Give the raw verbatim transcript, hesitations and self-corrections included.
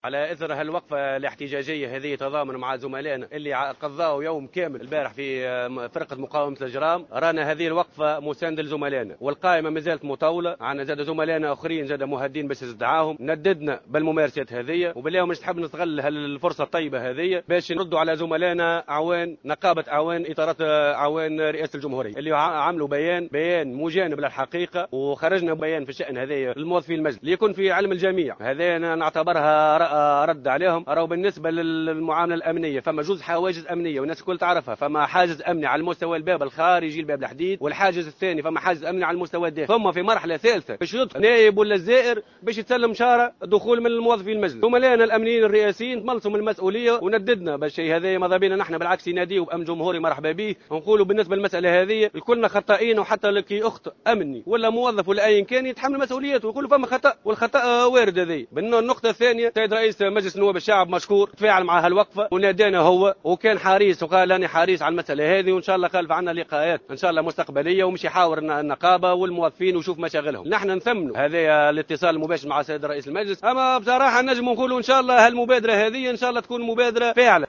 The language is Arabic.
على اثر هالوقفه الاحتجاجيه هذه تضامن مع زملائنا اللي قضاوا يوم كامل البارح في فرقه مقاومه الاجرام. رانا هذه الوقفه مسانده لزملائنا والقائمه ما زالت مطوله. عندنا زاد زملائنا اخرين زاد مهدين باش نستدعاهم. نددنا بالممارسات هذه وبالله مش نحب نستغل هالفرصه الطيبه هذه باش نردوا على زملائنا اعوان نقابه اعوان اطارات اعوان رئاسه الجمهوريه اللي عملوا بيان بيان مجانب للحقيقه، وخرجنا بيان في الشان هذايا الموظفين المجلس ليكون في علم الجميع. هذا نعتبرها رد عليهم. راهو بالنسبه للمعامله الامنيه فما جزء حواجز امنيه والناس الكل تعرفها. فما حاجز امني على المستوى الباب الخارجي الباب الحديد، والحاجز الثاني فما حاجز امني على المستوى الداخلي. ثم في مرحله ثالثه باش يدخل نائب ولا الزائر باش يتسلم شاره دخول من الموظفين المجلس. زملائنا الامنيين الرئاسيين تملصوا من المسؤوليه ونددنا باش الشيء هذا ماذا بينا نحن بالعكس يناديوا بامن جمهوري مرحبا به. ونقولوا بالنسبه للمساله هذه الكلنا خطائين، وحتى لكي اخطئ امني ولا موظف ولا ايا كان يتحمل مسؤوليته ويقولوا فما خطا والخطا وارد. هذه النقطه الثانيه سيد رئيس مجلس نواب الشعب مشكور تفاعل مع هالوقفه ونادانا هو وكان حريص وقال انا حريص على المساله هذه، وان شاء الله خالف عنا لقاءات ان شاء الله مستقبليه ومش يحاور النقابه والموظفين ويشوف مشاغلهم. نحن نثمنوا هذا الاتصال المباشر مع سيد رئيس المجلس، اما بصراحه نجم نقولوا ان شاء الله هالمبادره هذه ان شاء الله تكون مبادره فاعله.